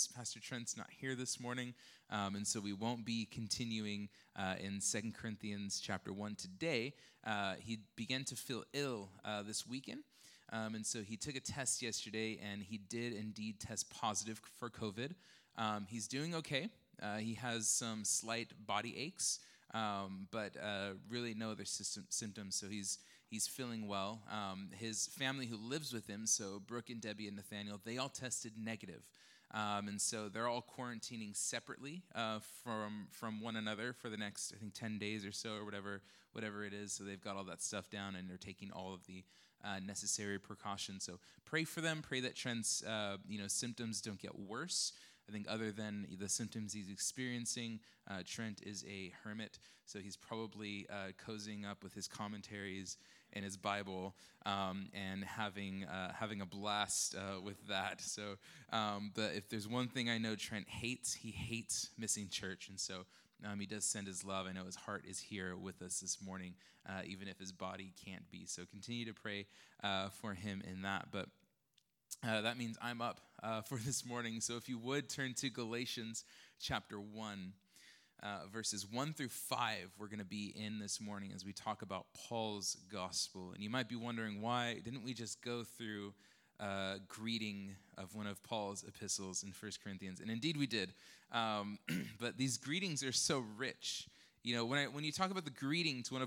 Pastor Trent's not here this morning, and so we won't be continuing in 2 Corinthians chapter 1 today. He began to feel ill this weekend, and so he took a test yesterday, and he did indeed test positive for COVID. He's doing okay. He has some slight body aches, but really no other symptoms, so he's feeling well. His family who lives with him, so Brooke and Debbie and Nathaniel, they all tested negative. And so they're all quarantining separately from one another for the next, I think, 10 days or so, or whatever it is. So they've got all that stuff down, and they're taking all of the necessary precautions. So pray for them. Pray that Trent's symptoms don't get worse. I think other than the symptoms he's experiencing, Trent is a hermit, so he's probably cozying up with his commentaries and his Bible and having a blast with that. So, but if there's one thing I know Trent hates, he hates missing church, and so he does send his love. I know his heart is here with us this morning, even if his body can't be. So continue to pray for him in that. But that means I'm up for this morning. So if you would turn to Galatians chapter 1, verses 1 through 5, we're going to be in this morning as we talk about Paul's gospel. And you might be wondering, why didn't we just go through greeting of one of Paul's epistles in 1 Corinthians? And indeed we did. But these greetings are so rich. You know, when you talk about the greeting to one of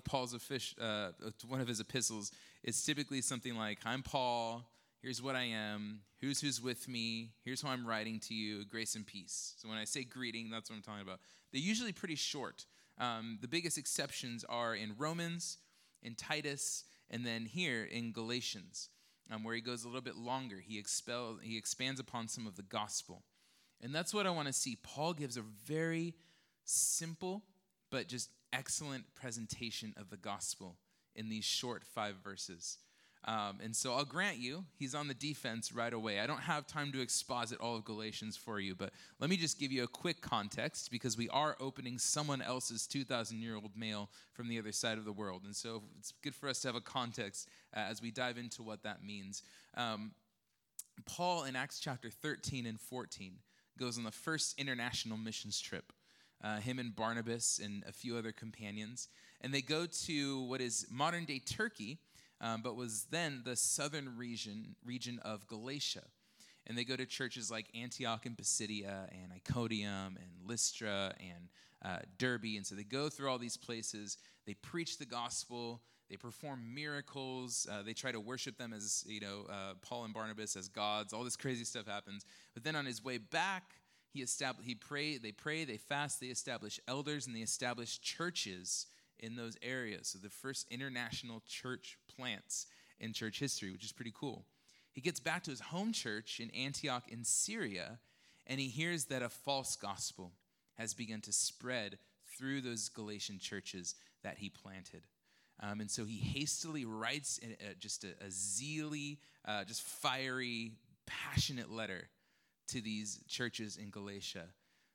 his epistles, it's typically something like, "I'm Paul. Here's what I am. Who's with me. Here's how I'm writing to you. Grace and peace." So when I say greeting, that's what I'm talking about. They're usually pretty short. The biggest exceptions are in Romans, in Titus, and then here in Galatians, where he goes a little bit longer. He expands upon some of the gospel. And that's what I want to see. Paul gives a very simple but just excellent presentation of the gospel in these short 5 verses. And so I'll grant you, he's on the defense right away. I don't have time to exposit all of Galatians for you, but let me just give you a quick context, because we are opening someone else's 2,000-year-old mail from the other side of the world. And so it's good for us to have a context as we dive into what that means. Paul, in Acts chapter 13 and 14, goes on the first international missions trip. Him and Barnabas and a few other companions. And they go to what is modern-day Turkey, but was then the southern region of Galatia. And they go to churches like Antioch and Pisidia and Iconium and Lystra and Derbe. And so they go through all these places. They preach the gospel. They perform miracles. They try to worship them as, Paul and Barnabas as gods. All this crazy stuff happens. But then on his way back, they pray, they fast, they establish elders, and they establish churches in those areas. So the first international church plants in church history, which is pretty cool. He gets back to his home church in Antioch in Syria, and he hears that a false gospel has begun to spread through those Galatian churches that he planted. And so he hastily writes just a zeally, just fiery, passionate letter to these churches in Galatia,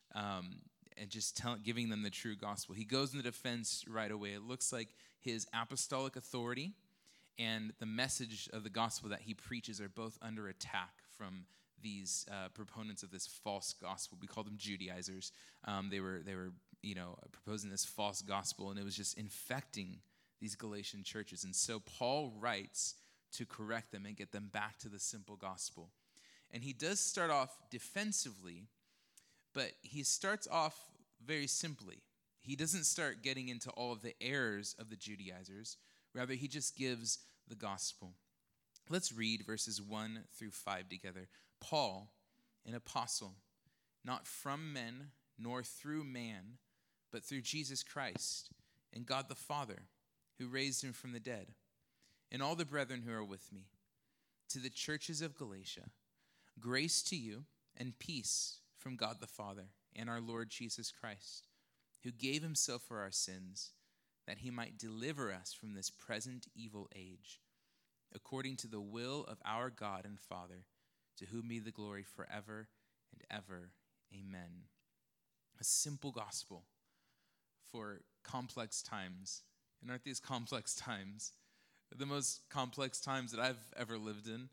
and just giving them the true gospel. He goes into defense right away. It looks like his apostolic authority and the message of the gospel that he preaches are both under attack from these proponents of this false gospel. We call them Judaizers. They were proposing this false gospel, and it was just infecting these Galatian churches. And so Paul writes to correct them and get them back to the simple gospel. And he does start off defensively, but he starts off very simply. He doesn't start getting into all of the errors of the Judaizers. Rather, he just gives the gospel. Let's read verses 1 through 5 together. Paul, an apostle, not from men nor through man, but through Jesus Christ and God the Father, who raised him from the dead, and all the brethren who are with me, to the churches of Galatia, grace to you and peace from God the Father and our Lord Jesus Christ, who gave himself for our sins, that he might deliver us from this present evil age, according to the will of our God and Father, to whom be the glory forever and ever. Amen. A simple gospel for complex times. And aren't these complex times the most complex times that I've ever lived in?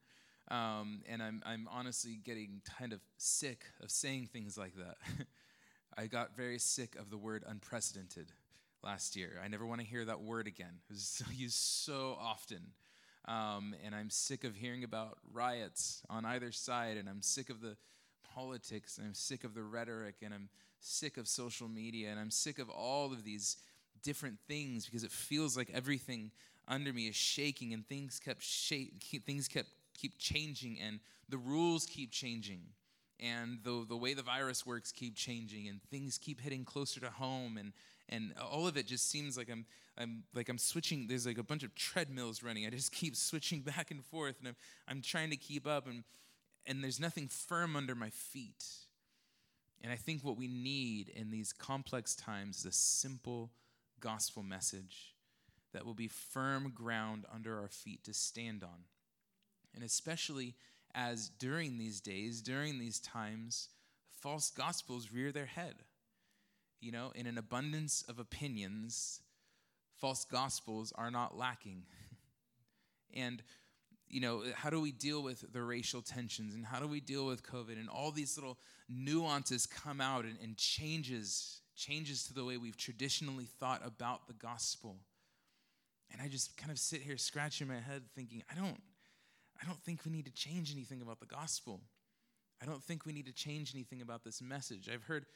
And I'm honestly getting kind of sick of saying things like that. I got very sick of the word unprecedented last year. I never want to hear that word again. It was used so often. And I'm sick of hearing about riots on either side, and I'm sick of the politics, and I'm sick of the rhetoric, and I'm sick of social media, and I'm sick of all of these different things because it feels like everything under me is shaking, and things keep changing, and the rules keep changing, and the way the virus works keep changing, and things keep hitting closer to home, and all of it just seems like I'm switching. There's like a bunch of treadmills running. I just keep switching back and forth, and I'm trying to keep up, and there's nothing firm under my feet. And I think what we need in these complex times is a simple gospel message that will be firm ground under our feet to stand on. And especially as during these days, during these times, false gospels rear their head. You know, in an abundance of opinions, false gospels are not lacking. And, you know, how do we deal with the racial tensions, and how do we deal with COVID, and all these little nuances come out and changes to the way we've traditionally thought about the gospel. And I just kind of sit here scratching my head thinking, I don't think we need to change anything about the gospel. I don't think we need to change anything about this message. I've heard,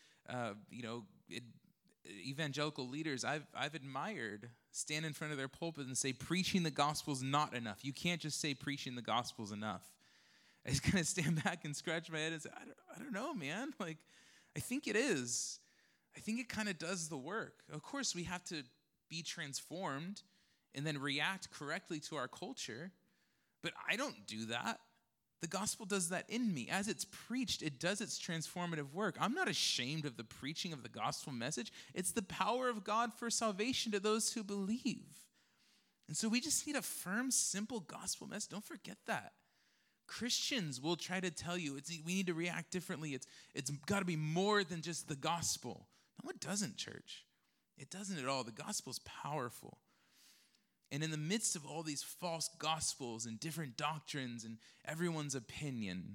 evangelical leaders I've admired stand in front of their pulpit and say, preaching the gospel's not enough. You can't just say preaching the gospel's enough. I just kind of stand back and scratch my head and say, I don't know, man. Like, I think it is. I think it kind of does the work. Of course, we have to be transformed and then react correctly to our culture. But I don't do that. The gospel does that in me. As it's preached, it does its transformative work. I'm not ashamed of the preaching of the gospel message. It's the power of God for salvation to those who believe. And so we just need a firm, simple gospel message. Don't forget that. Christians will try to tell you we need to react differently. It's got to be more than just the gospel. No, it doesn't, church. It doesn't at all. The gospel is powerful. And in the midst of all these false gospels and different doctrines and everyone's opinion,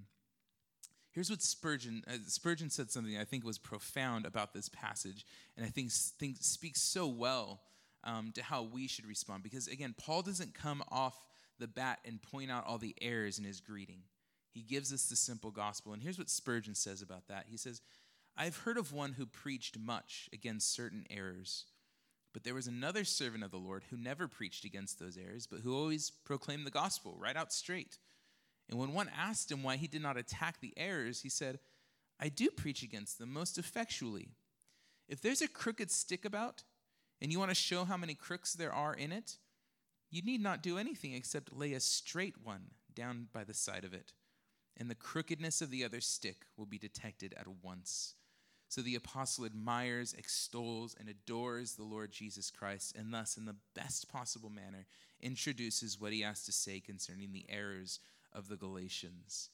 here's what Spurgeon said something I think was profound about this passage, and I think speaks so well to how we should respond. Because again, Paul doesn't come off the bat and point out all the errors in his greeting. He gives us the simple gospel. And here's what Spurgeon says about that. He says, I've heard of one who preached much against certain errors, but there was another servant of the Lord who never preached against those errors, but who always proclaimed the gospel right out straight. And when one asked him why he did not attack the errors, he said, I do preach against them most effectually. If there's a crooked stick about, and you want to show how many crooks there are in it, you need not do anything except lay a straight one down by the side of it, and the crookedness of the other stick will be detected at once. So the apostle admires, extols, and adores the Lord Jesus Christ, and thus, in the best possible manner, introduces what he has to say concerning the errors of the Galatians.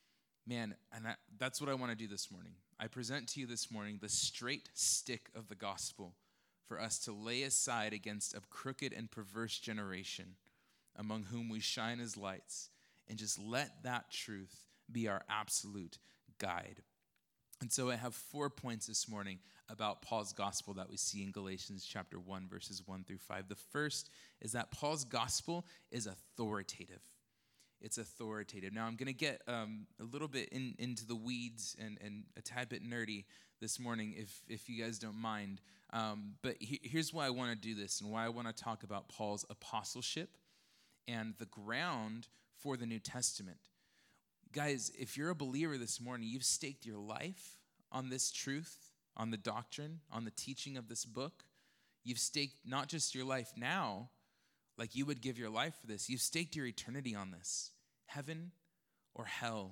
Man, and that's what I want to do this morning. I present to you this morning the straight stick of the gospel for us to lay aside against a crooked and perverse generation among whom we shine as lights, and just let that truth be our absolute guide. And so I have 4 points this morning about Paul's gospel that we see in Galatians chapter 1, verses 1 through 5. The first is that Paul's gospel is authoritative. It's authoritative. Now, I'm going to get a little bit into the weeds and a tad bit nerdy this morning, if you guys don't mind. But here's why I want to do this, and why I want to talk about Paul's apostleship and the ground for the New Testament. Guys, if you're a believer this morning, you've staked your life on this truth, on the doctrine, on the teaching of this book. You've staked not just your life now, like you would give your life for this. You've staked your eternity on this. Heaven or hell,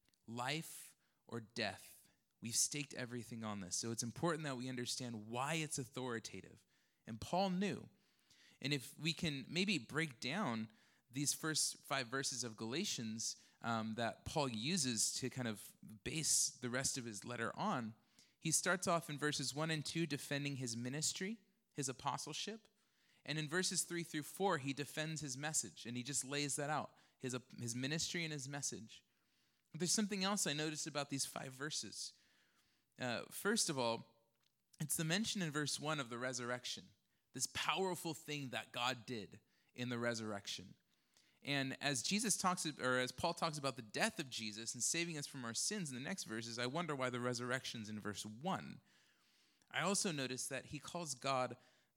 life or death. We've staked everything on this. So it's important that we understand why it's authoritative. And Paul knew. And if we can maybe break down these first 5 verses of Galatians that Paul uses to kind of base the rest of his letter on, he starts off in verses 1 and 2 defending his ministry, his apostleship. And in verses 3 through 4, he defends his message, and he just lays that out. his ministry and his message. But there's something else I noticed about these 5 verses. First of all, it's the mention in verse 1 of the resurrection, this powerful thing that God did in the resurrection. And as Paul talks about the death of Jesus and saving us from our sins in the next verses, I wonder why the resurrection's in verse 1. I also noticed that he calls God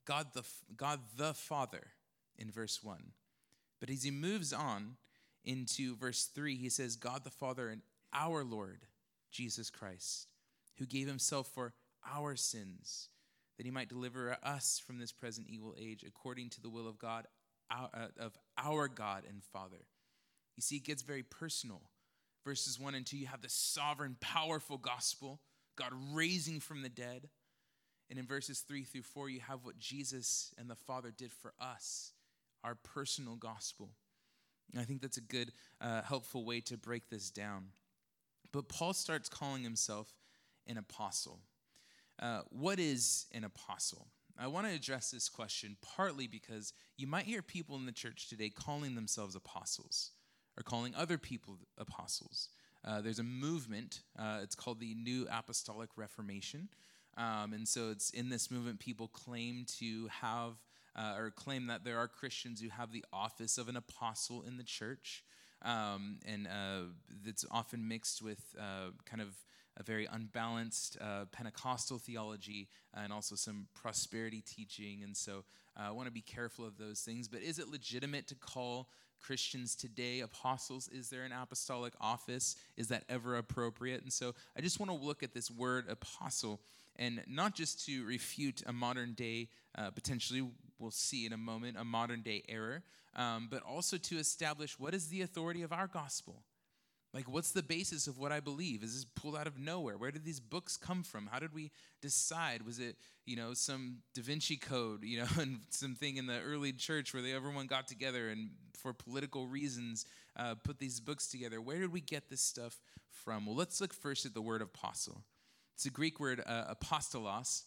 the Father in verse 1. But as he moves on into verse 3, he says, God the Father and our Lord, Jesus Christ, who gave himself for our sins, that he might deliver us from this present evil age according to the will of God, of our God and Father. You see, it gets very personal. Verses 1 and 2, you have the sovereign, powerful gospel, God raising from the dead. And in verses 3 through 4, you have what Jesus and the Father did for us, our personal gospel. And I think that's a good, helpful way to break this down. But Paul starts calling himself an apostle. What is an apostle? I want to address this question partly because you might hear people in the church today calling themselves apostles or calling other people apostles. There's a movement, it's called the New Apostolic Reformation. And so it's in this movement people claim to have or claim that there are Christians who have the office of an apostle in the church. And that's often mixed with kind of a very unbalanced Pentecostal theology and also some prosperity teaching. And so I want to be careful of those things. But is it legitimate to call Christians today apostles? Is there an apostolic office? Is that ever appropriate? And so I just want to look at this word apostle, and not just to refute a modern day, potentially we'll see in a moment, a modern day error, but also to establish what is the authority of our gospel. Like, what's the basis of what I believe? Is this pulled out of nowhere? Where did these books come from? How did we decide? Was it, some Da Vinci Code, and something in the early church where everyone got together and for political reasons put these books together? Where did we get this stuff from? Well, let's look first at the word apostle. It's a Greek word, apostolos.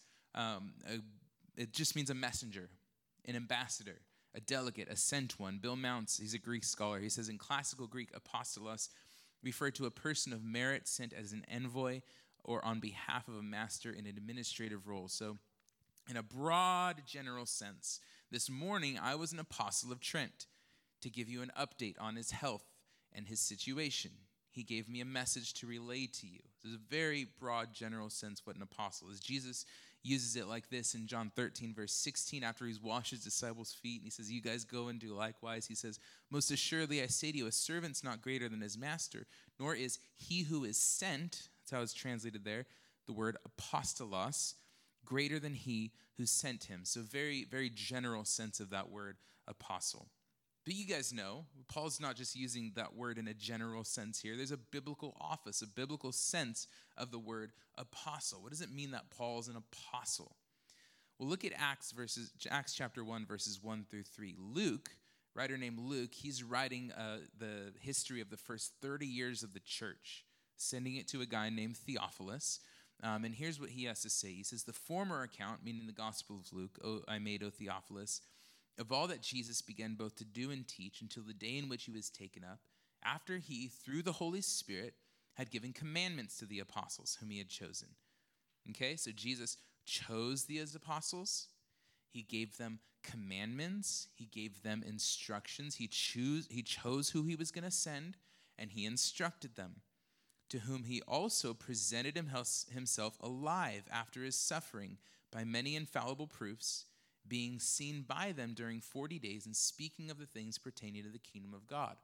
It just means a messenger, an ambassador, a delegate, a sent one. Bill Mounts, he's a Greek scholar. He says in classical Greek, apostolos referred to a person of merit sent as an envoy or on behalf of a master in an administrative role. So in a broad general sense, this morning I was an apostle of Trent to give you an update on his health and his situation. He gave me a message to relay to you. This is a very broad general sense what an apostle is. Jesus uses it like this in John 13, verse 16, after he's washed his disciples' feet, and he says, you guys go and do likewise. He says, most assuredly I say to you, a servant's not greater than his master, nor is he who is sent, that's how it's translated there, the word apostolos, greater than he who sent him. So very, very general sense of that word apostle. But you guys know, Paul's not just using that word in a general sense here. There's a biblical office, a biblical sense of the word apostle. What does it mean that Paul's an apostle? Well, look at Acts chapter 1, verses 1 through 3. Luke, writer named Luke, he's writing the history of the first 30 years of the church, sending it to a guy named Theophilus. And here's what he has to say. He says, the former account, meaning the Gospel of Luke, I made, O Theophilus, of all that Jesus began both to do and teach until the day in which he was taken up, after he, through the Holy Spirit, had given commandments to the apostles whom he had chosen. Okay, so Jesus chose the apostles. He gave them commandments. He gave them instructions. He chose who he was going to send, and he instructed them, to whom he also presented himself alive after his suffering by many infallible proofs, being seen by them during 40 days and speaking of the things pertaining to the kingdom of God.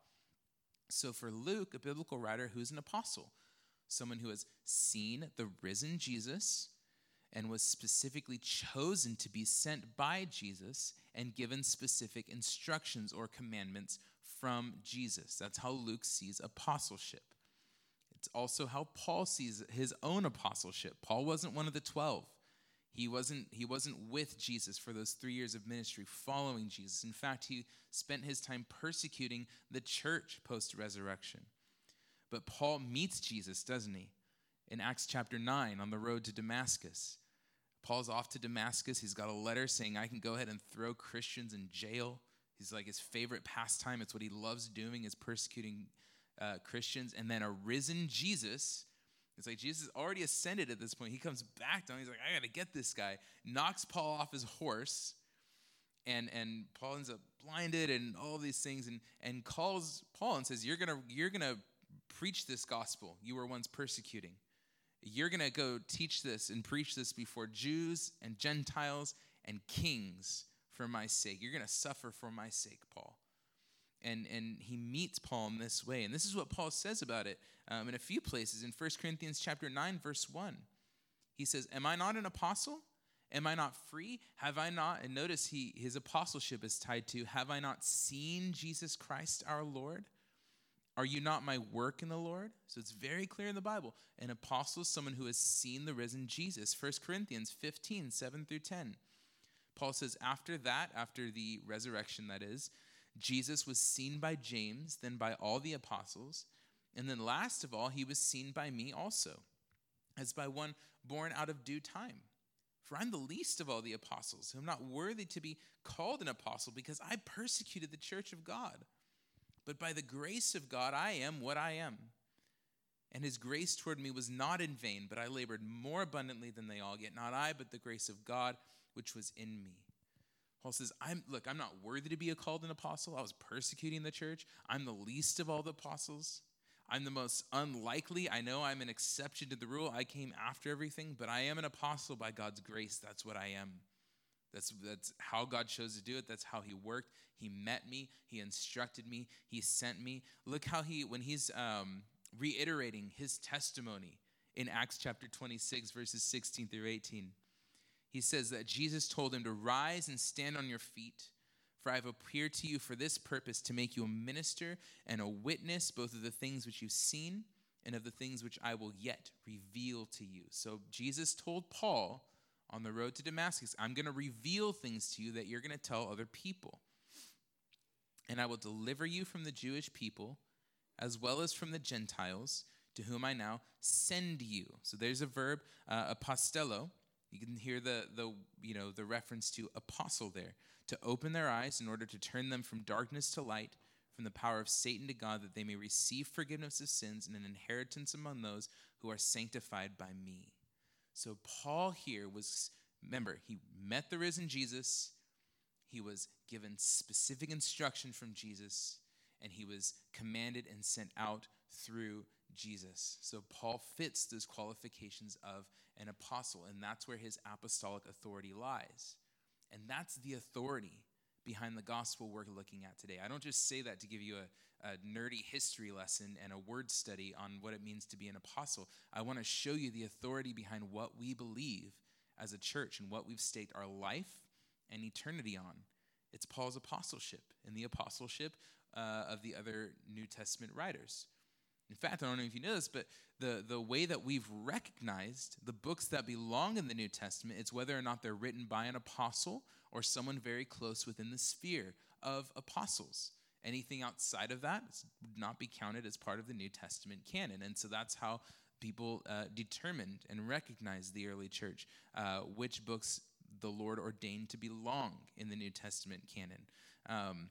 So for Luke, a biblical writer who's an apostle, someone who has seen the risen Jesus and was specifically chosen to be sent by Jesus and given specific instructions or commandments from Jesus. That's how Luke sees apostleship. It's also how Paul sees his own apostleship. Paul wasn't one of the 12. He wasn't with Jesus for those 3 years of ministry following Jesus. In fact, he spent his time persecuting the church post-resurrection. But Paul meets Jesus, doesn't he? In Acts chapter 9 on the road to Damascus. Paul's off to Damascus. He's got a letter saying, I can go ahead and throw Christians in jail. He's like his favorite pastime. It's what he loves doing, is persecuting Christians. And then a risen Jesus, it's like Jesus is already ascended at this point. He comes back down. He's like, I got to get this guy. Knocks Paul off his horse. And Paul ends up blinded and all these things, and calls Paul and says, you're gonna preach this gospel you were once persecuting. You're gonna go teach this and preach this before Jews and Gentiles and kings for my sake. You're gonna suffer for my sake, Paul. And he meets Paul in this way. And this is what Paul says about it in a few places. In 1 Corinthians chapter 9, verse 1, he says, am I not an apostle? Am I not free? Have I not, and notice his apostleship is tied to, have I not seen Jesus Christ our Lord? Are you not my work in the Lord? So it's very clear in the Bible. An apostle is someone who has seen the risen Jesus. 1 Corinthians 15, 7 through 10. Paul says, after the resurrection that is, Jesus was seen by James, then by all the apostles, and then last of all, he was seen by me also, as by one born out of due time. For I'm the least of all the apostles, who am not worthy to be called an apostle, because I persecuted the church of God. But by the grace of God, I am what I am. And his grace toward me was not in vain, but I labored more abundantly than they all, yet not I, but the grace of God, which was in me. Paul says, I'm not worthy to be called an apostle. I was persecuting the church. I'm the least of all the apostles. I'm the most unlikely. I know I'm an exception to the rule. I came after everything, but I am an apostle by God's grace. That's what I am. That's how God chose to do it. That's how he worked. He met me. He instructed me. He sent me. Look how when he's reiterating his testimony in Acts chapter 26, verses 16 through 18. He says that Jesus told him to rise and stand on your feet. For I have appeared to you for this purpose, to make you a minister and a witness, both of the things which you've seen and of the things which I will yet reveal to you. So Jesus told Paul on the road to Damascus, I'm going to reveal things to you that you're going to tell other people. And I will deliver you from the Jewish people, as well as from the Gentiles, to whom I now send you. So there's a verb, apostello. You can hear the reference to apostle there. To open their eyes in order to turn them from darkness to light, from the power of Satan to God, that they may receive forgiveness of sins and an inheritance among those who are sanctified by me. So Paul here he met the risen Jesus. He was given specific instruction from Jesus, and he was commanded and sent out through Jesus. So Paul fits those qualifications of an apostle, and that's where his apostolic authority lies. And that's the authority behind the gospel we're looking at today. I don't just say that to give you a nerdy history lesson and a word study on what it means to be an apostle. I want to show you the authority behind what we believe as a church and what we've staked our life and eternity on. It's Paul's apostleship and the apostleship of the other New Testament writers. In fact, I don't know if you know this, but the way that we've recognized the books that belong in the New Testament, it's whether or not they're written by an apostle or someone very close within the sphere of apostles. Anything outside of that would not be counted as part of the New Testament canon. And so that's how people determined and recognized the early church, which books the Lord ordained to belong in the New Testament canon.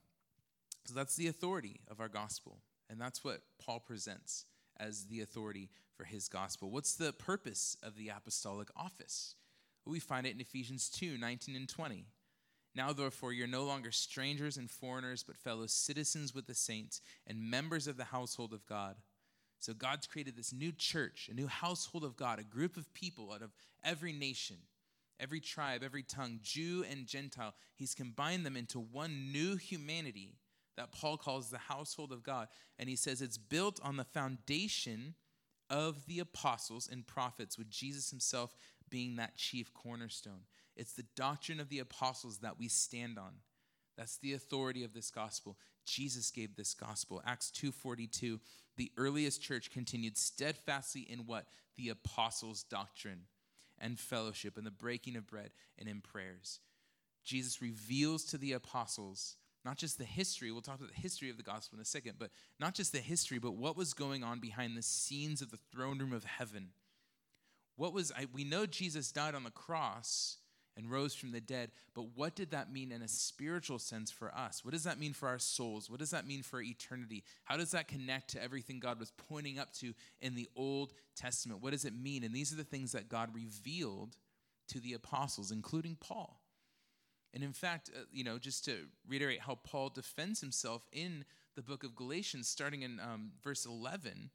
So that's the authority of our gospel. And that's what Paul presents as the authority for his gospel. What's the purpose of the apostolic office? Well, we find it in Ephesians 2, 19 and 20. Now, therefore, you're no longer strangers and foreigners, but fellow citizens with the saints and members of the household of God. So God's created this new church, a new household of God, a group of people out of every nation, every tribe, every tongue, Jew and Gentile. He's combined them into one new humanity that Paul calls the household of God. And he says it's built on the foundation of the apostles and prophets, with Jesus himself being that chief cornerstone. It's the doctrine of the apostles that we stand on. That's the authority of this gospel. Jesus gave this gospel. Acts 2:42, the earliest church continued steadfastly in what? The apostles' doctrine and fellowship and the breaking of bread and in prayers. Jesus reveals to the apostles not just the history, we'll talk about the history of the gospel in a second, but not just the history, but what was going on behind the scenes of the throne room of heaven. We know Jesus died on the cross, and rose from the dead. But what did that mean in a spiritual sense for us? What does that mean for our souls? What does that mean for eternity? How does that connect to everything God was pointing up to in the Old Testament? What does it mean? And these are the things that God revealed to the apostles, including Paul. And in fact, just to reiterate how Paul defends himself in the book of Galatians, starting in verse 11,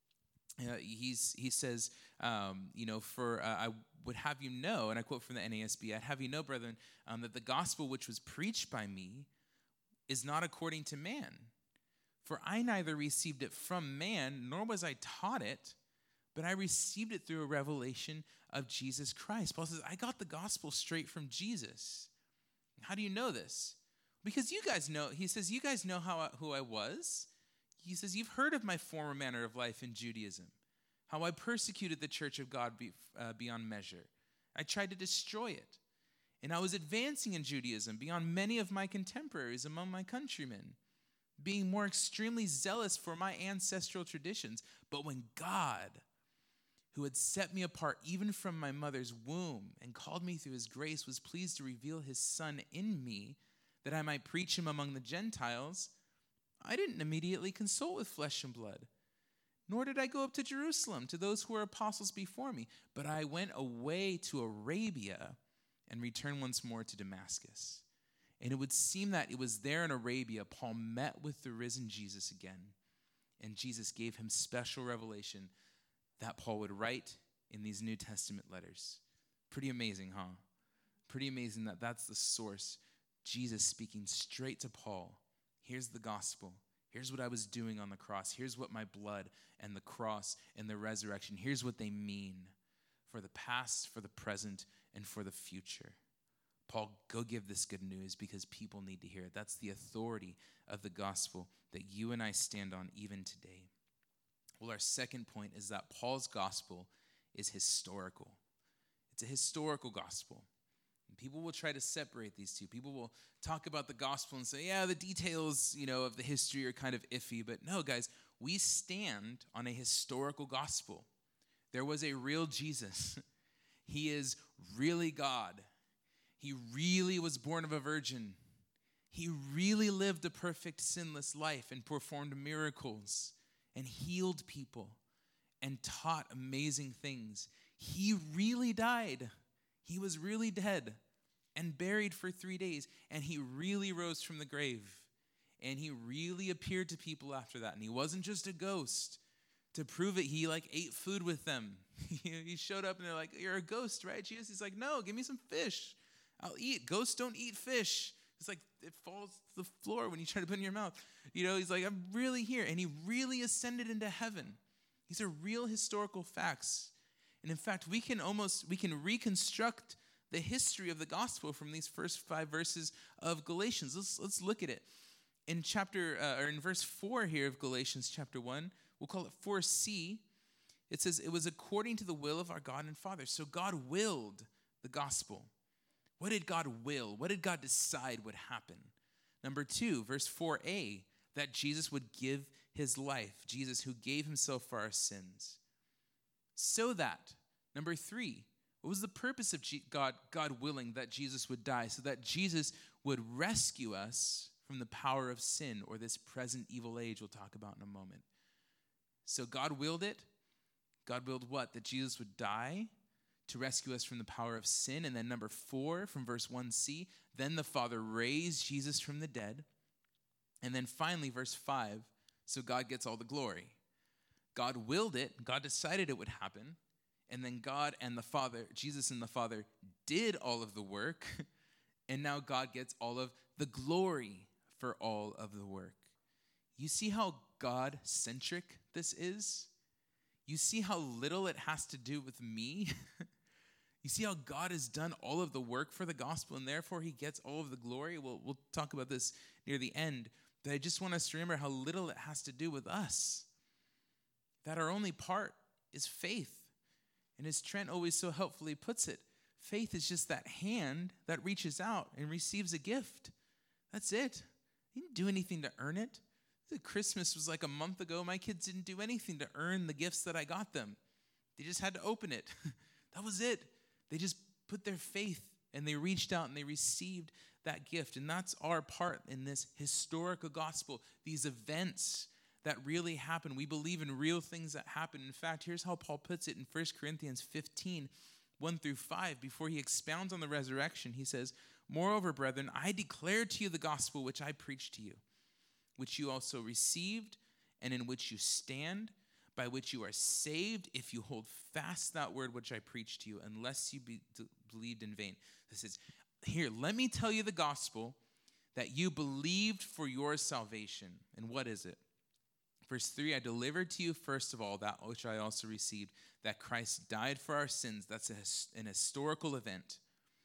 he says, I would have you know, and I quote from the NASB, I'd have you know, brethren, that the gospel which was preached by me is not according to man. For I neither received it from man, nor was I taught it, but I received it through a revelation of Jesus Christ. Paul says, I got the gospel straight from Jesus. How do you know this? Because you guys know, he says, you guys know who I was. He says, you've heard of my former manner of life in Judaism, how I persecuted the church of God beyond measure. I tried to destroy it. And I was advancing in Judaism beyond many of my contemporaries among my countrymen, being more extremely zealous for my ancestral traditions. But when God, who had set me apart even from my mother's womb and called me through his grace, was pleased to reveal his Son in me, that I might preach him among the Gentiles, I didn't immediately consult with flesh and blood, nor did I go up to Jerusalem to those who were apostles before me, but I went away to Arabia and returned once more to Damascus. And it would seem that it was there in Arabia Paul met with the risen Jesus again, and Jesus gave him special revelation that Paul would write in these New Testament letters. Pretty amazing, huh? Pretty amazing that that's the source. Jesus speaking straight to Paul. Here's the gospel. Here's what I was doing on the cross. Here's what my blood and the cross and the resurrection, here's what they mean for the past, for the present, and for the future. Paul, go give this good news because people need to hear it. That's the authority of the gospel that you and I stand on even today. Well, our second point is that Paul's gospel is historical. It's a historical gospel. And people will try to separate these two. People will talk about the gospel and say, yeah, the details, of the history are kind of iffy. But no, guys, we stand on a historical gospel. There was a real Jesus. He is really God. He really was born of a virgin. He really lived a perfect, sinless life and performed miracles and healed people and taught amazing things. He really died. He was really dead and buried for 3 days, and he really rose from the grave. And he really appeared to people after that. And he wasn't just a ghost. To prove it, he ate food with them. He showed up and they're like, you're a ghost, right, Jesus? He's like, no, give me some fish. I'll eat. Ghosts don't eat fish. It's like it falls to the floor when you try to put it in your mouth. He's like, I'm really here. And he really ascended into heaven. These are real historical facts. And in fact, we can reconstruct the history of the gospel from these first 5 verses of Galatians. Let's look at it. In in verse 4 here of Galatians chapter 1, we'll call it 4c. It says, it was according to the will of our God and Father. So God willed the gospel. What did God will? What did God decide would happen? Number 2, verse 4a, that Jesus would give his life. Jesus who gave himself for our sins. So that, number 3, what was the purpose of God willing that Jesus would die? So that Jesus would rescue us from the power of sin or this present evil age we'll talk about in a moment. So God willed it. God willed what? That Jesus would die to rescue us from the power of sin. And then number 4 from verse 1c, then the Father raised Jesus from the dead. And then finally, verse 5, so God gets all the glory. God willed it. God decided it would happen. And then God and the Father, Jesus and the Father did all of the work. And now God gets all of the glory for all of the work. You see how God-centric this is? You see how little it has to do with me? You see how God has done all of the work for the gospel and therefore he gets all of the glory? We'll talk about this near the end. But I just want us to remember how little it has to do with us. That our only part is faith. And as Trent always so helpfully puts it, faith is just that hand that reaches out and receives a gift. That's it. You didn't do anything to earn it. Christmas was like a month ago. My kids didn't do anything to earn the gifts that I got them. They just had to open it. That was it. They just put their faith And they reached out and they received that gift. And that's our part in this historical gospel, these events that really happen. We believe in real things that happen. In fact, here's how Paul puts it in 1 Corinthians 15, 1 through 5. Before he expounds on the resurrection, he says, "Moreover, brethren, I declare to you the gospel which I preached to you, which you also received, and in which you stand, by which you are saved, if you hold fast that word which I preached to you, unless you believed in vain." This is, here, let me tell you the gospel that you believed for your salvation. And what is it? Verse 3, "I delivered to you first of all that which I also received, that Christ died for our sins." That's an historical event.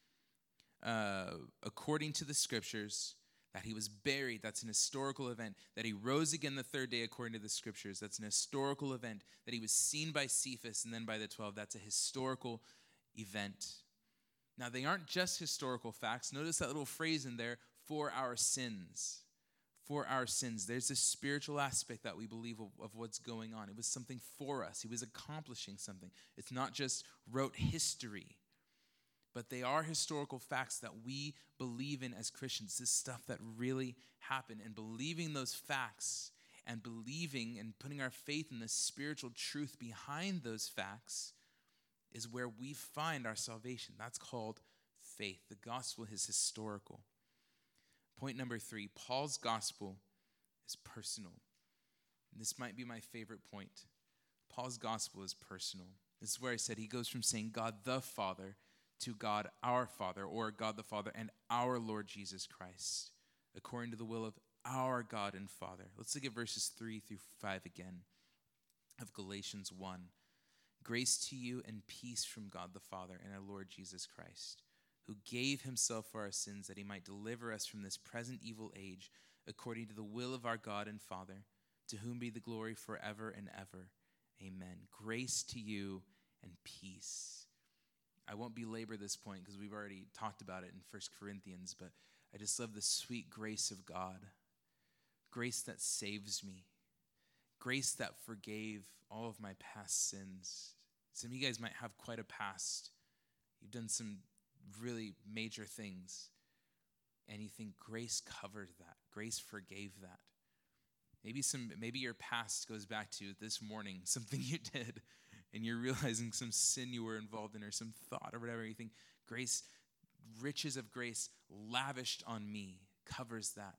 According to the scriptures, that he was buried. That's an historical event. That he rose again the third day according to the scriptures. That's an historical event. That he was seen by Cephas and then by the 12. That's a historical event. Now, they aren't just historical facts. Notice that little phrase in there, "for our sins." For our sins. There's a spiritual aspect that we believe of what's going on. It was something for us. He was accomplishing something. It's not just rote history, but they are historical facts that we believe in as Christians. This is stuff that really happened. And believing those facts and believing and putting our faith in the spiritual truth behind those facts is where we find our salvation. That's called faith. The gospel is historical. Point number 3, Paul's gospel is personal. And this might be my favorite point. Paul's gospel is personal. This is where I said he goes from saying God the Father to God our Father, or God the Father and our Lord Jesus Christ, according to the will of our God and Father. Let's look at verses 3 through 5 again of Galatians 1. "Grace to you and peace from God the Father and our Lord Jesus Christ, who gave himself for our sins that he might deliver us from this present evil age, according to the will of our God and Father, to whom be the glory forever and ever. Amen." Grace to you and peace. I won't belabor this point because we've already talked about it in 1 Corinthians, but I just love the sweet grace of God. Grace that saves me. Grace that forgave all of my past sins. Some of you guys might have quite a past. You've done some really major things, and you think grace covered that. Grace forgave that. Maybe your past goes back to this morning, something you did, and you're realizing some sin you were involved in or some thought or whatever. You think grace, riches of grace lavished on me covers that.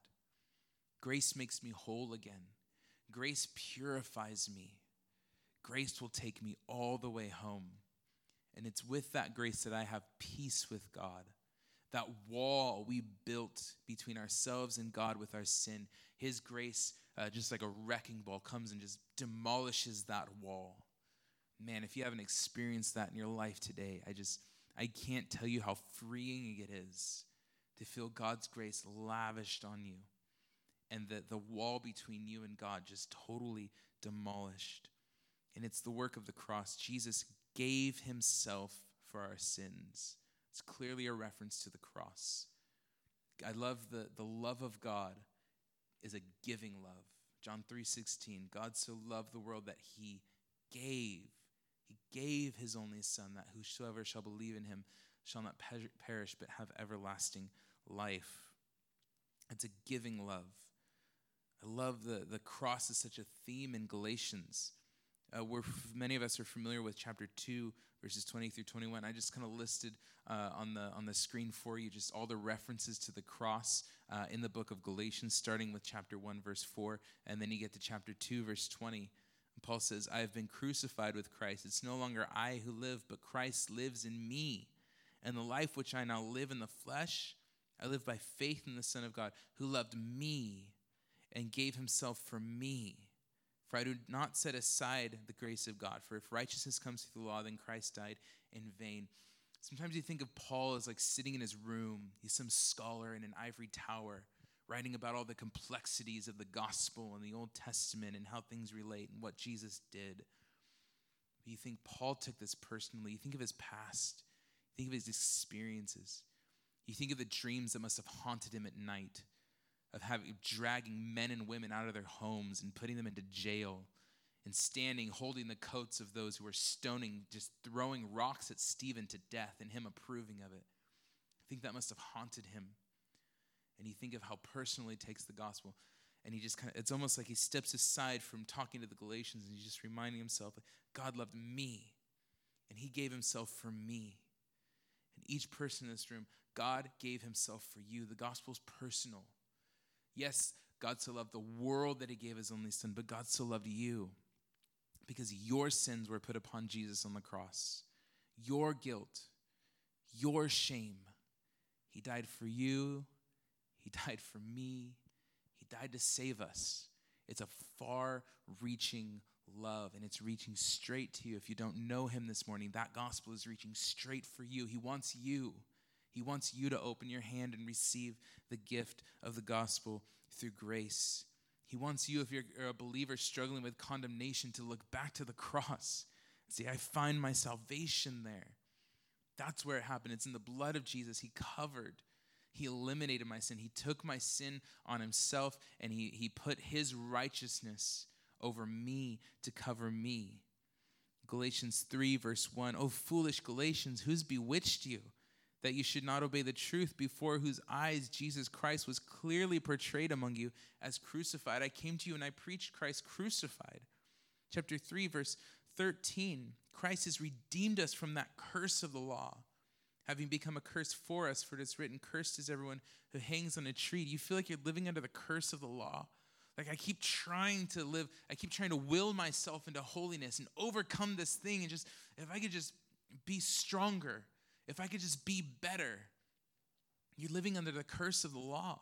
Grace makes me whole again. Grace purifies me. Grace will take me all the way home. And it's with that grace that I have peace with God. That wall we built between ourselves and God with our sin, his grace, just like a wrecking ball, comes and just demolishes that wall. Man, if you haven't experienced that in your life today, I can't tell you how freeing it is to feel God's grace lavished on you and the wall between you and God just totally demolished. And it's the work of the cross. Jesus gave himself for our sins. It's clearly a reference to the cross. I love the love of God is a giving love. John 3:16, God so loved the world that he gave his only son, that whosoever shall believe in him shall not perish but have everlasting life. It's a giving love. I love the cross is such a theme in Galatians. Many of us are familiar with chapter 2, verses 20 through 21. I just kind of listed on the screen for you just all the references to the cross in the book of Galatians, starting with chapter 1, verse 4, and then you get to chapter 2, verse 20. And Paul says, "I have been crucified with Christ. It's no longer I who live, but Christ lives in me. And the life which I now live in the flesh, I live by faith in the Son of God, who loved me and gave himself for me. For I do not set aside the grace of God. For if righteousness comes through the law, then Christ died in vain." Sometimes you think of Paul as like sitting in his room. He's some scholar in an ivory tower, writing about all the complexities of the gospel and the Old Testament and how things relate and what Jesus did. But you think Paul took this personally. You think of his past. You think of his experiences. You think of the dreams that must have haunted him at night, of dragging men and women out of their homes and putting them into jail and standing, holding the coats of those who were stoning, just throwing rocks at Stephen to death and him approving of it. think that must have haunted him. And you think of how personally he takes the gospel. And he just it's almost like he steps aside from talking to the Galatians and he's just reminding himself, God loved me and he gave himself for me. And each person in this room, God gave himself for you. The gospel is personal. Yes, God so loved the world that he gave his only son, but God so loved you because your sins were put upon Jesus on the cross. Your guilt, your shame. He died for you. He died for me. He died to save us. It's a far-reaching love, and it's reaching straight to you. If you don't know him this morning, that gospel is reaching straight for you. He wants you. He wants you to open your hand and receive the gift of the gospel through grace. He wants you, if you're a believer struggling with condemnation, to look back to the cross and say, I find my salvation there. That's where it happened. It's in the blood of Jesus. He covered. He eliminated my sin. He took my sin on himself, and he put his righteousness over me to cover me. Galatians 3, verse 1, O foolish Galatians, who's bewitched you, that you should not obey the truth, before whose eyes Jesus Christ was clearly portrayed among you as crucified? I came to you and I preached Christ crucified. Chapter 3, verse 13, Christ has redeemed us from that curse of the law, having become a curse for us, for it is written, cursed is everyone who hangs on a tree. Do you feel like you're living under the curse of the law? Like I keep trying to will myself into holiness and overcome this thing, and just, if I could just be stronger, if I could just be better. You're living under the curse of the law.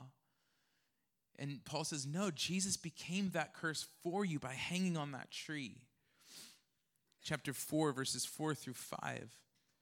And Paul says, no, Jesus became that curse for you by hanging on that tree. Chapter 4, verses 4 through 5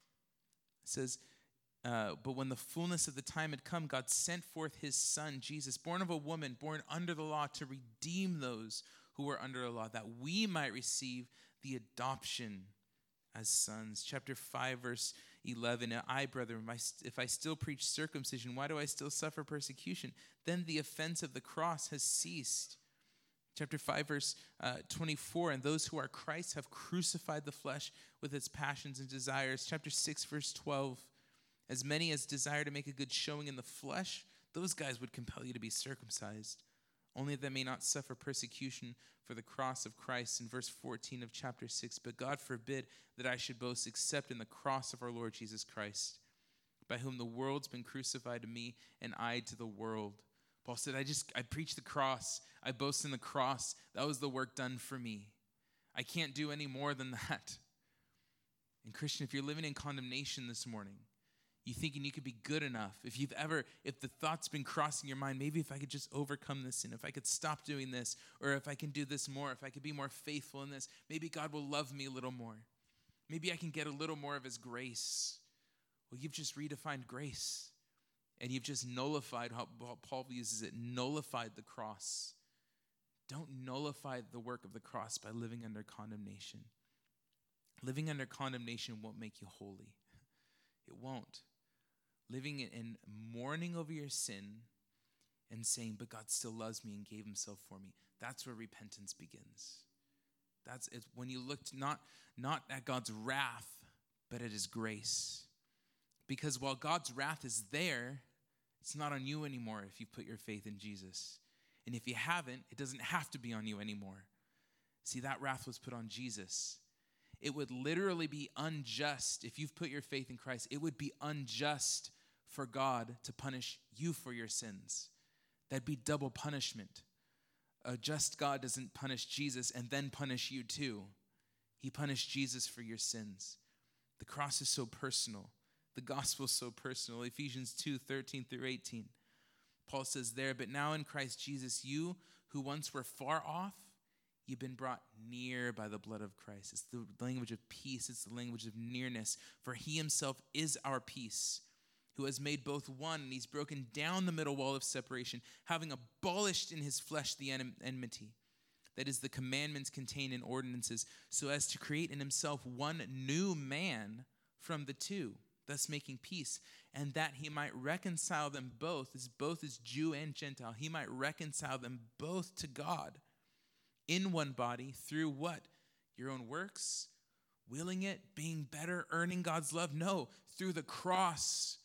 says, but when the fullness of the time had come, God sent forth his son, Jesus, born of a woman, born under the law, to redeem those who were under the law, that we might receive the adoption as sons. Chapter 5, verse 11, I, brethren, if I still preach circumcision, why do I still suffer persecution? Then the offense of the cross has ceased. Chapter 5, verse 24, and those who are Christ have crucified the flesh with its passions and desires. Chapter 6, verse 12, as many as desire to make a good showing in the flesh, those guys would compel you to be circumcised, only that they may not suffer persecution for the cross of Christ. In verse 14 of chapter 6, but God forbid that I should boast except in the cross of our Lord Jesus Christ, by whom the world's been crucified to me and I to the world. Paul said, I preach the cross. I boast in the cross. That was the work done for me. I can't do any more than that. And Christian, if you're living in condemnation this morning, you thinking you could be good enough, if the thought's been crossing your mind, maybe if I could just overcome this sin, if I could stop doing this, or if I can do this more, if I could be more faithful in this, maybe God will love me a little more. Maybe I can get a little more of his grace. Well, you've just redefined grace. And you've just nullified, how Paul uses it, nullified the cross. Don't nullify the work of the cross by living under condemnation. Living under condemnation won't make you holy. It won't. Living in mourning over your sin and saying, but God still loves me and gave himself for me. That's where repentance begins. It's when you look not at God's wrath, but at his grace. Because while God's wrath is there, it's not on you anymore if you put your faith in Jesus. And if you haven't, it doesn't have to be on you anymore. See, that wrath was put on Jesus. It would literally be unjust if you've put your faith in Christ. It would be unjust for God to punish you for your sins. That'd be double punishment. A just God doesn't punish Jesus and then punish you too. He punished Jesus for your sins. The cross is so personal. The gospel is so personal. Ephesians 2, 13 through 18. Paul says there, but now in Christ Jesus, you who once were far off, you've been brought near by the blood of Christ. It's the language of peace. It's the language of nearness. For he himself is our peace, who has made both one, and he's broken down the middle wall of separation, having abolished in his flesh the enmity. That is the commandments contained in ordinances, so as to create in himself one new man from the two, thus making peace, and that he might reconcile them both as Jew and Gentile. He might reconcile them both to God in one body through what? Your own works? Willing it? Being better? Earning God's love? No, through the cross.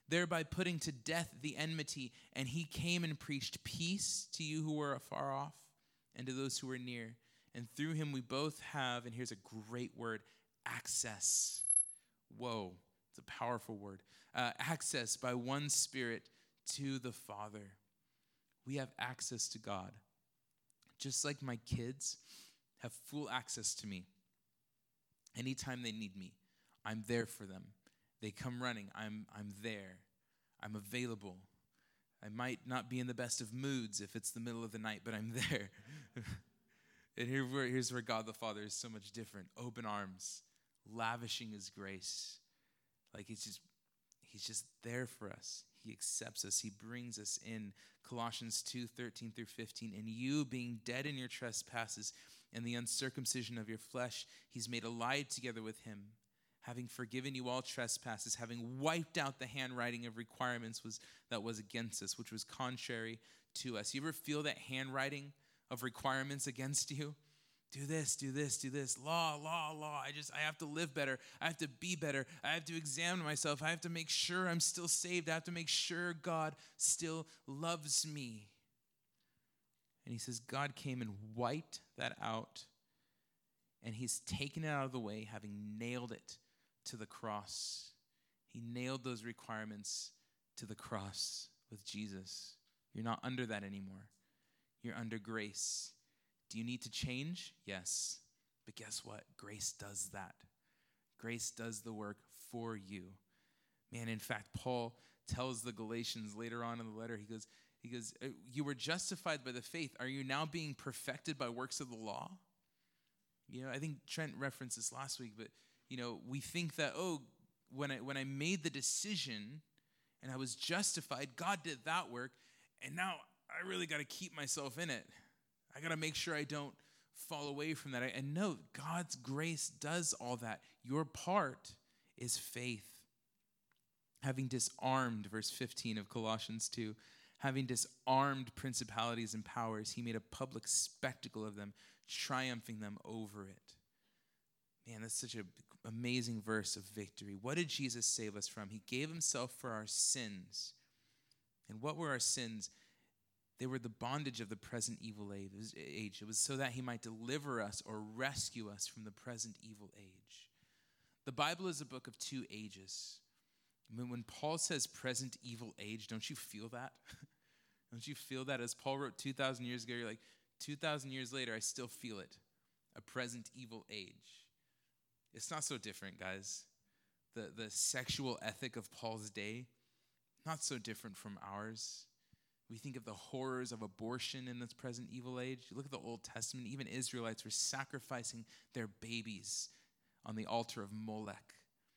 thereby putting to death the enmity. And he came and preached peace to you who were afar off and to those who were near. And through him we both have," and here's a great word, "access." Whoa, it's a powerful word. "Access by one Spirit to the Father." We have access to God. Just like my kids have full access to me. Anytime they need me, I'm there for them. They come running, I'm there. I'm available. I might not be in the best of moods if it's the middle of the night, but I'm there. And here's where God the Father is so much different. Open arms, lavishing his grace. Like he's just there for us. He accepts us. He brings us in. Colossians 2:13 through 15. "And you, being dead in your trespasses and the uncircumcision of your flesh, he's made alive together with him, having forgiven you all trespasses, having wiped out the handwriting of requirements that was against us, which was contrary to us." You ever feel that handwriting of requirements against you? Do this, do this, do this. Law. I have to live better. I have to be better. I have to examine myself. I have to make sure I'm still saved. I have to make sure God still loves me. And he says God came and wiped that out. And he's taken it out of the way, having nailed it to the cross. He nailed those requirements to the cross with Jesus. You're not under that anymore. You're under grace. Do you need to change? Yes. But guess what? Grace does that. Grace does the work for you. Man, in fact, Paul tells the Galatians later on in the letter, he goes, "You were justified by the faith. Are you now being perfected by works of the law?" I think Trent referenced this last week, but we think that, when I made the decision and I was justified, God did that work, and now I really got to keep myself in it. I got to make sure I don't fall away from that. And no, God's grace does all that. Your part is faith. Having disarmed, verse 15 of Colossians 2, having disarmed principalities and powers, he made a public spectacle of them, triumphing them over it. Man, that's such an amazing verse of victory. What did Jesus save us from? He gave himself for our sins. And what were our sins? They were the bondage of the present evil age. It was so that he might deliver us or rescue us from the present evil age. The Bible is a book of two ages. When Paul says present evil age, don't you feel that? Don't you feel that? As Paul wrote 2,000 years ago, you're like, 2,000 years later, I still feel it. A present evil age. It's not so different, guys. The sexual ethic of Paul's day, not so different from ours. We think of the horrors of abortion in this present evil age. You look at the Old Testament, even Israelites were sacrificing their babies on the altar of Molech.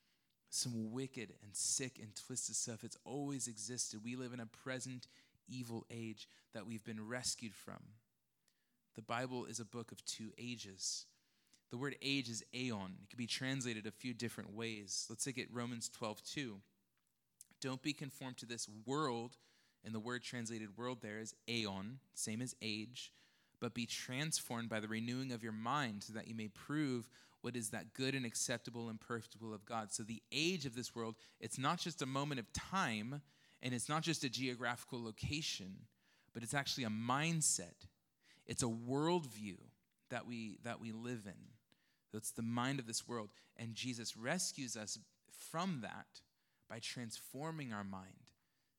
Some wicked and sick and twisted stuff. It's always existed. We live in a present evil age that we've been rescued from. The Bible is a book of two ages. The word age is aeon. It can be translated a few different ways. Let's look at Romans 12:2. "Don't be conformed to this world," and the word translated world there is aeon, same as age, "but be transformed by the renewing of your mind so that you may prove what is that good and acceptable and perfect will of God." So the age of this world, it's not just a moment of time, and it's not just a geographical location, but it's actually a mindset. It's a worldview that we live in. That's the mind of this world. And Jesus rescues us from that by transforming our mind.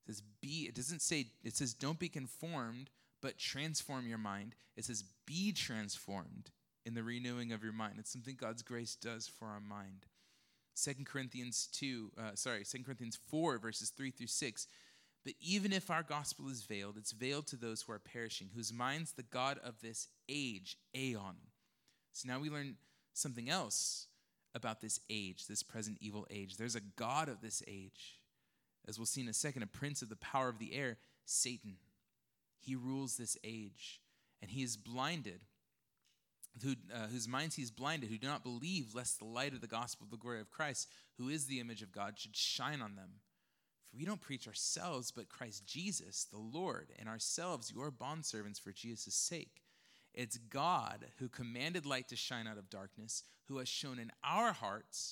It says don't be conformed, but transform your mind. It says be transformed in the renewing of your mind. It's something God's grace does for our mind. 2 Corinthians 4, verses 3 through 6. "But even if our gospel is veiled, it's veiled to those who are perishing, whose minds the God of this age," aeon. So now we learn something else about this age, this present evil age. There's a God of this age. As we'll see in a second, a prince of the power of the air, Satan. He rules this age, and he is blinded, whose minds he is blinded, who do not believe, lest the light of the gospel of the glory of Christ, who is the image of God, should shine on them. For we don't preach ourselves, but Christ Jesus, the Lord, and ourselves, your bondservants for Jesus' sake. It's God who commanded light to shine out of darkness, who has shown in our hearts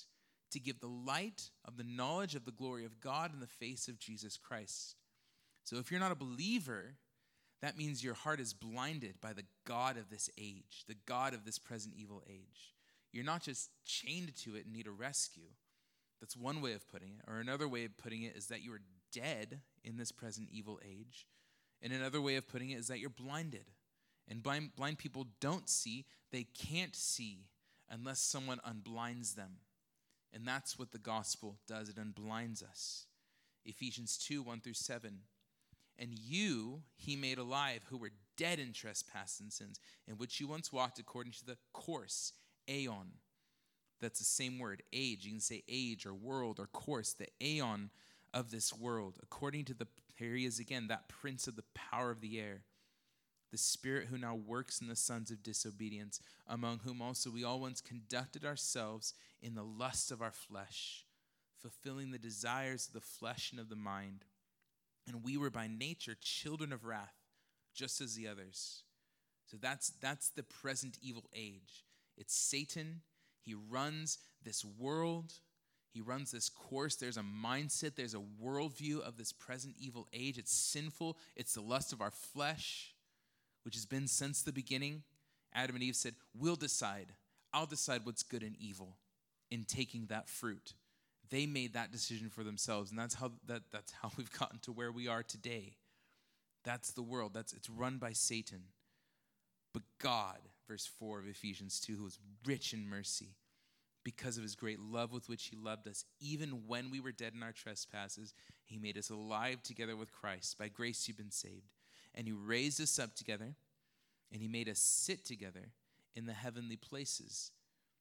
to give the light of the knowledge of the glory of God in the face of Jesus Christ. So if you're not a believer, that means your heart is blinded by the god of this age, the god of this present evil age. You're not just chained to it and need a rescue. That's one way of putting it. Or another way of putting it is that you are dead in this present evil age. And another way of putting it is that you're blinded. And blind people don't see, they can't see unless someone unblinds them. And that's what the gospel does. It unblinds us. Ephesians 2, 1-7. And you he made alive who were dead in trespass and sins, in which you once walked according to the course, aeon. That's the same word, age. You can say age or world or course, the aeon of this world. According to here he is again, that prince of the power of the air, the spirit who now works in the sons of disobedience, among whom also we all once conducted ourselves in the lust of our flesh, fulfilling the desires of the flesh and of the mind. And we were by nature children of wrath, just as the others. So that's the present evil age. It's Satan. He runs this world. He runs this course. There's a mindset. There's a worldview of this present evil age. It's sinful. It's the lust of our flesh, which has been since the beginning. Adam and Eve said, we'll decide. I'll decide what's good and evil in taking that fruit. They made that decision for themselves, and that's how we've gotten to where we are today. That's the world. It's run by Satan. But God, verse 4 of Ephesians 2, who is rich in mercy, because of his great love with which he loved us, even when we were dead in our trespasses, he made us alive together with Christ. By grace you've been saved. And he raised us up together, and he made us sit together in the heavenly places.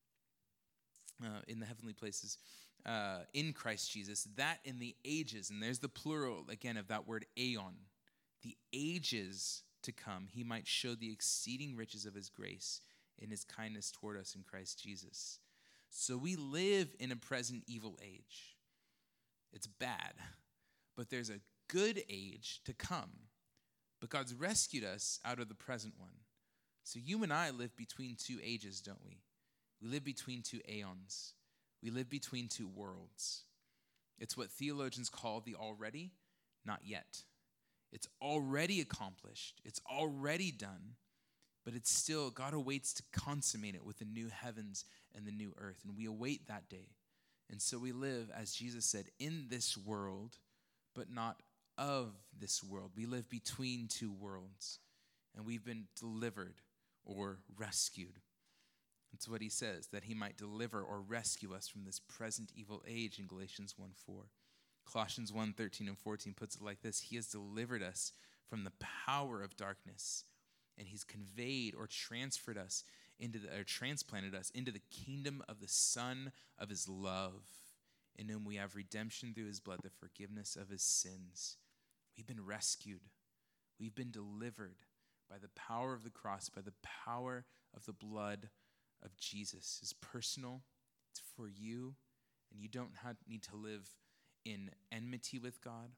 In Christ Jesus, that in the ages, and there's the plural again of that word aeon, the ages to come, he might show the exceeding riches of his grace in his kindness toward us in Christ Jesus. So we live in a present evil age. It's bad, but there's a good age to come. But God's rescued us out of the present one. So you and I live between two ages, don't we? We live between two aeons. We live between two worlds. It's what theologians call the already, not yet. It's already accomplished. It's already done. But it's still, God awaits to consummate it with the new heavens and the new earth. And we await that day. And so we live, as Jesus said, in this world, but not of this world. We live between two worlds. And we've been delivered or rescued. That's what he says, that he might deliver or rescue us from this present evil age in Galatians 1:4. Colossians 1:13-14 puts it like this: he has delivered us from the power of darkness, and he's conveyed or transferred us transplanted us into the kingdom of the Son of his love, in whom we have redemption through his blood, the forgiveness of his sins. We've been rescued. We've been delivered by the power of the cross, by the power of the blood of Jesus. It's personal. It's for you. And you don't need to live in enmity with God.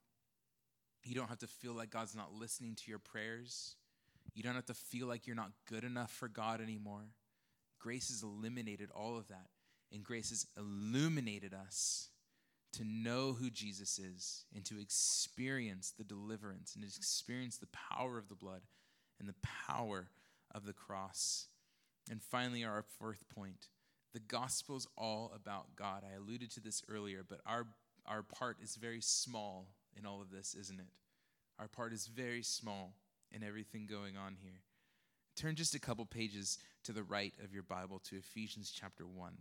You don't have to feel like God's not listening to your prayers. You don't have to feel like you're not good enough for God anymore. Grace has eliminated all of that. And grace has illuminated us to know who Jesus is and to experience the deliverance and to experience the power of the blood and the power of the cross. And finally, our fourth point, the gospel is all about God. I alluded to this earlier, but our part is very small in all of this, isn't it? Our part is very small in everything going on here. Turn just a couple pages to the right of your Bible to Ephesians chapter 1.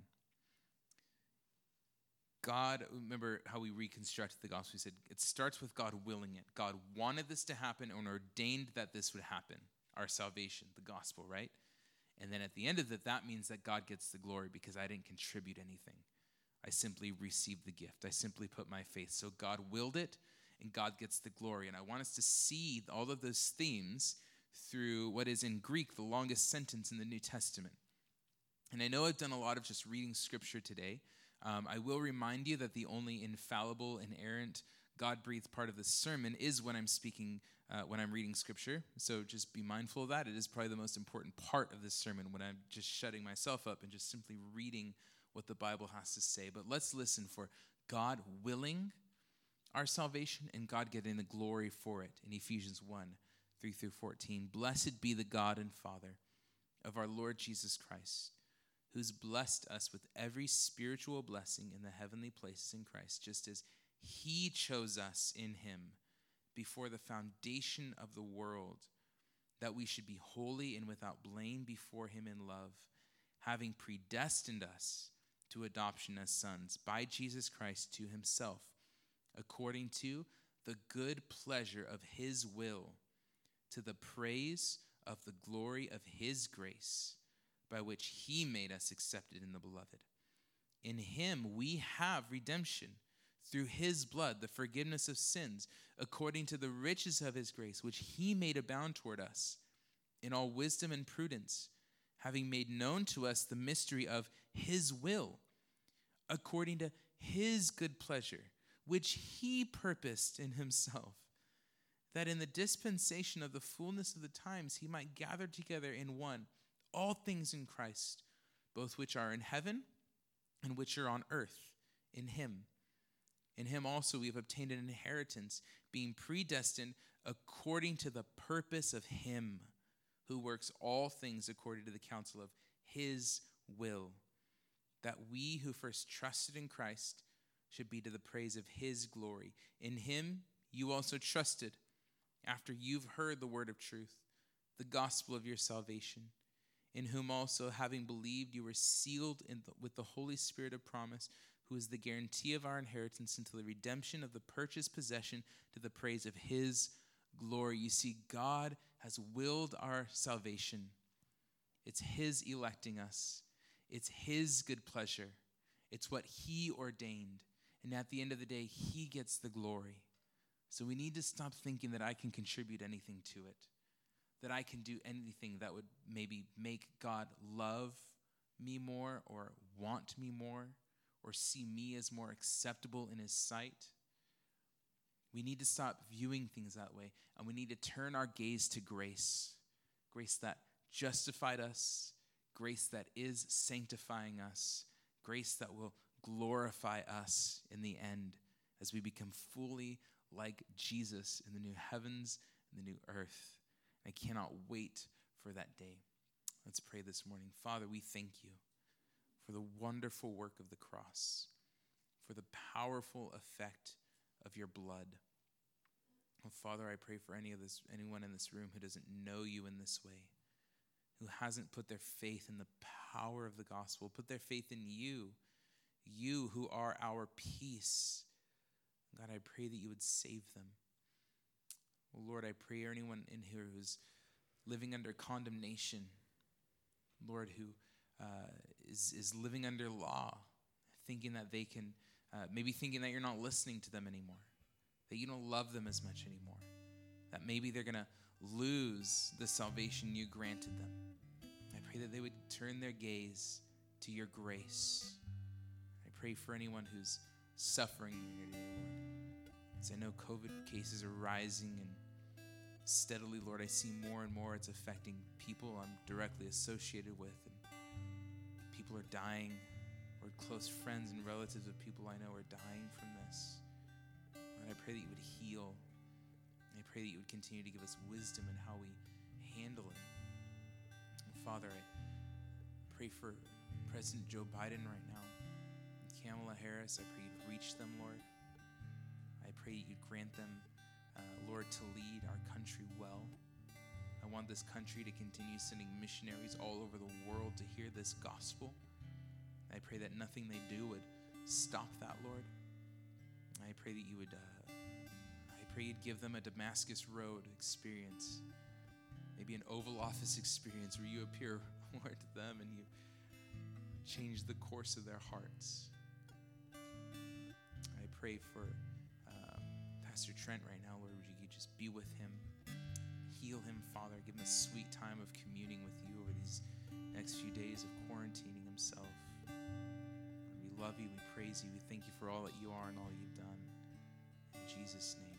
God, remember how we reconstructed the gospel? We said it starts with God willing it. God wanted this to happen and ordained that this would happen. Our salvation, the gospel, right? And then at the end of it, that means that God gets the glory because I didn't contribute anything. I simply received the gift. I simply put my faith. So God willed it, and God gets the glory. And I want us to see all of those themes through what is in Greek the longest sentence in the New Testament. And I know I've done a lot of just reading scripture today. I will remind you that the only infallible, inerrant, God-breathed part of the sermon is when I'm speaking, when I'm reading scripture. So just be mindful of that. It is probably the most important part of this sermon when I'm just shutting myself up and just simply reading what the Bible has to say. But let's listen for God willing our salvation and God getting the glory for it in Ephesians 1:3-14. Blessed be the God and Father of our Lord Jesus Christ, who's blessed us with every spiritual blessing in the heavenly places in Christ, just as he chose us in him before the foundation of the world, that we should be holy and without blame before him in love, having predestined us to adoption as sons by Jesus Christ to himself, according to the good pleasure of his will, to the praise of the glory of his grace, by which he made us accepted in the beloved. In him we have redemption, through his blood, the forgiveness of sins, according to the riches of his grace, which he made abound toward us in all wisdom and prudence, having made known to us the mystery of his will, according to his good pleasure, which he purposed in himself, that in the dispensation of the fullness of the times he might gather together in one all things in Christ, both which are in heaven and which are on earth, in him. In him also we have obtained an inheritance, being predestined according to the purpose of him who works all things according to the counsel of his will, that we who first trusted in Christ should be to the praise of his glory. In him you also trusted, after you've heard the word of truth, the gospel of your salvation, in whom also, having believed, you were sealed with the Holy Spirit of promise, who is the guarantee of our inheritance until the redemption of the purchased possession to the praise of his glory. You see, God has willed our salvation. It's his electing us. It's his good pleasure. It's what he ordained. And at the end of the day, he gets the glory. So we need to stop thinking that I can contribute anything to it, that I can do anything that would maybe make God love me more or want me more or see me as more acceptable in his sight. We need to stop viewing things that way, and we need to turn our gaze to grace, grace that justified us, grace that is sanctifying us, grace that will glorify us in the end as we become fully like Jesus in the new heavens and the new earth. I cannot wait for that day. Let's pray this morning. Father, we thank you for the wonderful work of the cross, for the powerful effect of your blood. Oh, Father, I pray for anyone in this room who doesn't know you in this way, who hasn't put their faith in the power of the gospel, put their faith in you, you who are our peace. God, I pray that you would save them. Oh, Lord, I pray anyone in here who's living under condemnation, Lord, who is living under law, thinking that they can, maybe thinking that you're not listening to them anymore, that you don't love them as much anymore, that maybe they're going to lose the salvation you granted them. I pray that they would turn their gaze to your grace. I pray for anyone who's suffering here today, Lord. As I know COVID cases are rising and steadily, Lord, I see more and more it's affecting people I'm directly associated with. And people are dying, or close friends and relatives of people I know are dying from this. Lord, I pray that you would heal. I pray that you would continue to give us wisdom in how we handle it. And Father, I pray for President Joe Biden right now, Kamala Harris. I pray you'd reach them, Lord. I pray you'd grant them, Lord, to lead our country well. I want this country to continue sending missionaries all over the world to hear this gospel. I pray that nothing they do would stop that, Lord. I pray that you would, you'd give them a Damascus Road experience, maybe an Oval Office experience where you appear, Lord, to them and you change the course of their hearts. I pray for Pastor Trent right now, Lord, would you just be with him, heal him, Father, give him a sweet time of communing with you over these next few days of quarantining himself. Lord, we love you, we praise you, we thank you for all that you are and all you've done. In Jesus' name.